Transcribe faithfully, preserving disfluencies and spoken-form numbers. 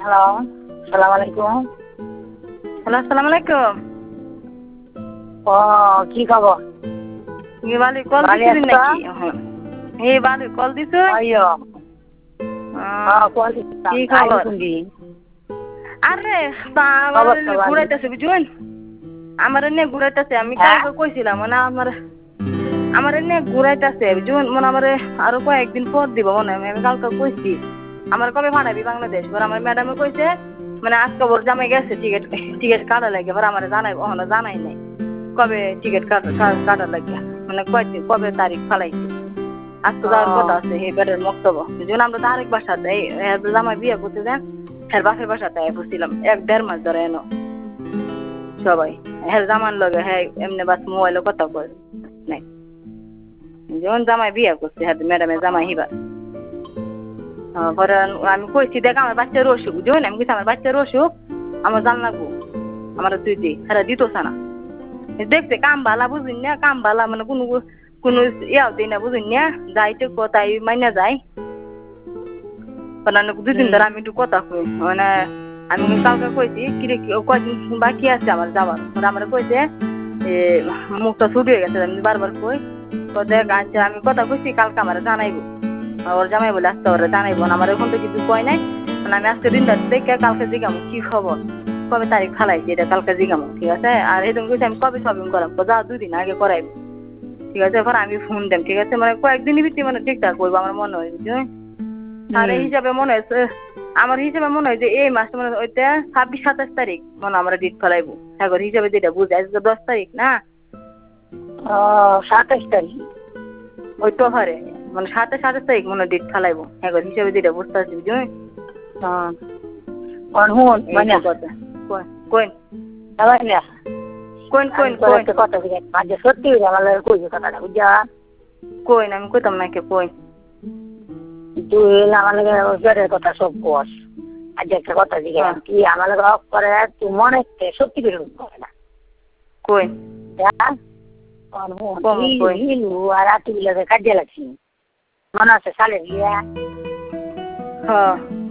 Hello, সালাম আলাইকুম। Hello, আসসালামু আলাইকুম। ও কি খবর? ই বালি কল ভালো দিছিলেন আছো? নাকি? হে বালি কল দিছো? আইয়ো, আহ, হ্যাঁ কল দিতাম। কি আইলি খবর? কোনদি? আরে আমার খবর তো ভালো। ঘুরাইতেছে বুঝুন, আমার এনে ঘুরাইতেছে। আমি হ্যাঁ? কালকে কইছিলাম মানে আমার আমার এনে ঘুরাইতেছে বুঝুন, মানে আমার আরো কয়েকদিন পর দিব মনে হয়। আমি কালকে কইছি আমার কবে পাঠাবি বাংলাদেশ। এবার আমার ম্যাডামে কইছে মানে আজকে ওর জামাই গেছে টিকিট টিকিট কাটা লাগে। এবার আমার জানাই ওখানে জানাই নাই কবে টিকিট কাটা কাটা লাগে, মানে কয়দিন কবে তারিখ ফালাইছে। আজকে ও, যাওয়ার কথা আছে এবারের মক্তব্য যেমন আমরা তো আরেক বাসাতে এই জামাই বিয়ে করতে দেন হ্যাঁ বাপের বাসাতে বসছিলাম এক দেড় মাস ধরে এনো সবাই হ্যাঁ জামান লগে হ্যাঁ এমনি বাস মোবাইলে কথা কয় নাই যেমন জামাই বিয়ে করছে হ্যাঁ ম্যাডামের জামাই হিবার পরে আমি কইছি দেখ আমার বাচ্চার অসুখ বুঝুন আমি কইছি আমার বাচ্চার অসুখ আমার জান লাগবো আমার তুই দি হ্যাঁ দিতোস না দেখছে কাম বালা বুঝুন না কাম বালা মানে কোনো কোনো ইয়াও দিই না বুঝুন না যাইতে কোথায় মাইনা যায় মানে দুদিন ধরে আমি একটু কথা কই মানে আমি কালকে কইছি কিরে কয়দিন বাকি আছে আমার যাওয়ার আমার কইছে মুখটা ছুটি হয়ে গেছে আমি বারবার কই তো দেখ আচ্ছা আমি কথা কইছি কালকে আমার জানাইবো ওর জামাই বলে আজকে ওরা জানাইবো না আমার এখন তো কিছু কয় নাই মানে আমি আজকে দিনটা দেখে কালকে জিগামো কি খবর কবে তারিখ ফালাইছি এটা কালকে জিগামো ঠিক আছে আর এই তুমি কইছি আমি কবে শপিং করাম যা দুদিন আগে করাইবো ঠিক আছে এখন আমি ফোন দেম ঠিক আছে মানে কয়েকদিনই ভিত্তি মানে ঠিকঠাক করবো আমার মনে হয় বুঝলি আর এই হিসাবে মনে হয়েছে আমার হিসাবে মনে হয় যে এই মাসে মনে হয় ওইটা ছাব্বিশ সাতাশ তারিখ মনে আমরা ডিট ফেলাইবো এখন হিসাবে যেটা বুঝে আজকে দশ তারিখ না ও সাতাশ তারিখ। ওই তো হারে মানে সাতাশ সাতাশ তারিখ মনে হয় ডিট ফেলাইবো এখন হিসাবে যেটা বুঝতে পারছি বুঝলি হ্যাঁ, কোন হুন মানে কথা কইন না কইন কইন কইন কথা বুঝে মাঝে সত্যি আমার লাগে কইছে কথাটা বুঝা কইন আমি কইতাম নাকি কইন তুই আমার লাগে জোরের কথা সব বস আজ একটা কথা দিকে কি আমার লাগে অফ করে তুই মনে সত্যি করে করে না কইন হিলু আর রাতুগুলো কাজে লাগছি মনে আছে সালে গিয়া হ্যাঁ